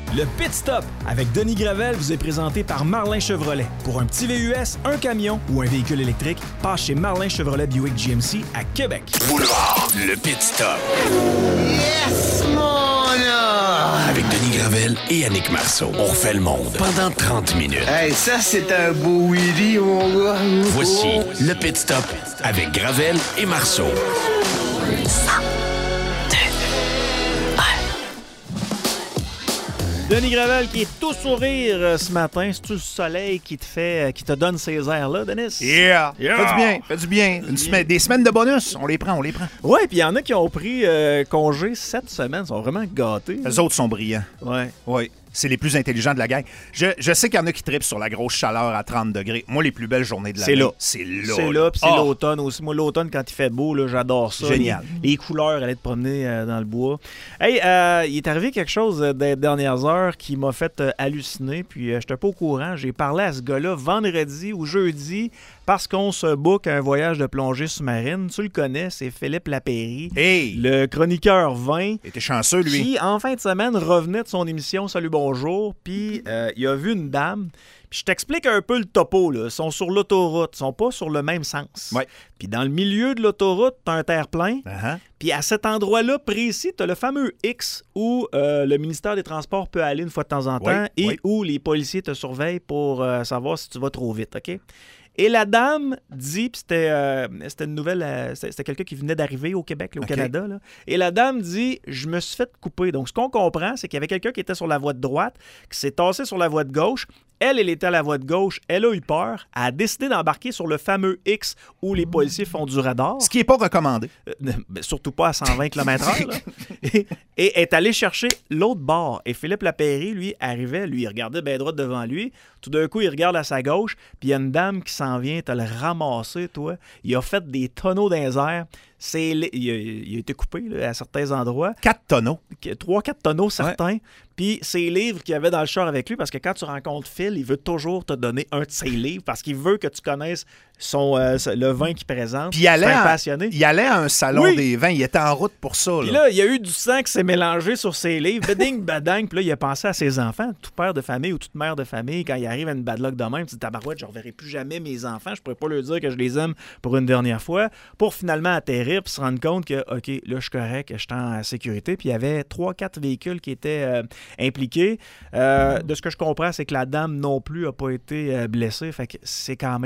Le Pit Stop avec Denis Gravel vous est présenté par Marlin Chevrolet. Pour un petit VUS, un camion ou un véhicule électrique, passe chez Marlin Chevrolet Buick GMC à Québec. Boulevard, le Pit Stop. Yes, mon homme! Avec Denis Gravel et Annick Marceau. On refait le monde pendant 30 minutes. Hey, ça, c'est un beau Willy, mon gars. Voici le Pit Stop avec Gravel et Marceau. Denis Gravel qui est tout sourire ce matin. C'est-tu le soleil qui te donne ces airs-là, Denis? Yeah! Fait du bien. Des semaines de bonus, on les prend. Ouais, puis il y en a qui ont pris congé cette semaine. Ils sont vraiment gâtés. Les autres sont brillants. Ouais. Oui. C'est les plus intelligents de la gang. Je sais qu'il y en a qui trippent sur la grosse chaleur à 30 degrés. Moi, les plus belles journées de l'année, c'est là. Puis c'est l'automne aussi. Moi, l'automne, quand il fait beau, là, j'adore ça. Génial. Les couleurs, aller te promener dans le bois. Hey, il est arrivé quelque chose des dernières heures qui m'a fait halluciner. Puis je n'étais pas au courant. J'ai parlé à ce gars-là vendredi ou jeudi parce qu'on se book un voyage de plongée sous-marine. Tu le connais, c'est Philippe Lapéry. Hey! Le chroniqueur vin. Il était chanceux, lui. Qui, en fin de semaine, revenait de son émission Salut Bonjour, puis il a vu une dame. Puis je t'explique un peu le topo, là. Ils sont sur l'autoroute, ils sont pas sur le même sens. Ouais. Puis dans le milieu de l'autoroute, t'as un terre-plein. Uh-huh. Puis à cet endroit-là précis, t'as le fameux X où le ministère des Transports peut aller une fois de temps en temps et où les policiers te surveillent pour savoir si tu vas trop vite, OK? Et la dame dit, puis c'était une nouvelle, c'était quelqu'un qui venait d'arriver au Québec, là, au Canada, là. Et la dame dit, je me suis fait couper. Donc, ce qu'on comprend, c'est qu'il y avait quelqu'un qui était sur la voie de droite, qui s'est tassé sur la voie de gauche. Elle était à la voie de gauche. Elle a eu peur. Elle a décidé d'embarquer sur le fameux X où les policiers font du radar. Ce qui n'est pas recommandé. Surtout pas à 120 km/h. Et est allé chercher l'autre bord. Et Philippe Lapéry, lui, arrivait. Lui, il regardait bien droit devant lui. Tout d'un coup, il regarde à sa gauche. Puis il y a une dame qui s'en vient te le ramasser, toi. Il a fait des tonneaux dans les airs. Il a été coupé là, à certains endroits. 4 tonneaux. 3-4 tonneaux, certains. Puis ses livres qu'il y avait dans le char avec lui, parce que quand tu rencontres Phil, il veut toujours te donner un de ses livres parce qu'il veut que tu connaisses le vin qu'il présente. Puis il allait, passionné. Il allait à un salon des vins. Il était en route pour ça. Puis là, il y a eu du sang qui s'est mélangé sur ses livres. Beding, badang. Puis là, il a pensé à ses enfants. Tout père de famille ou toute mère de famille, quand il arrive à une bad luck de même, tu dis, tabarouette, je ne reverrai plus jamais mes enfants. Je ne pourrais pas leur dire que je les aime pour une dernière fois. Pour finalement atterrir puis se rendre compte que, OK, là, je suis correct, je suis en sécurité. Puis il y avait 3-4 véhicules qui étaient impliqués. De ce que je comprends, c'est que la dame non plus n'a pas été blessée. Fait que c'est quand même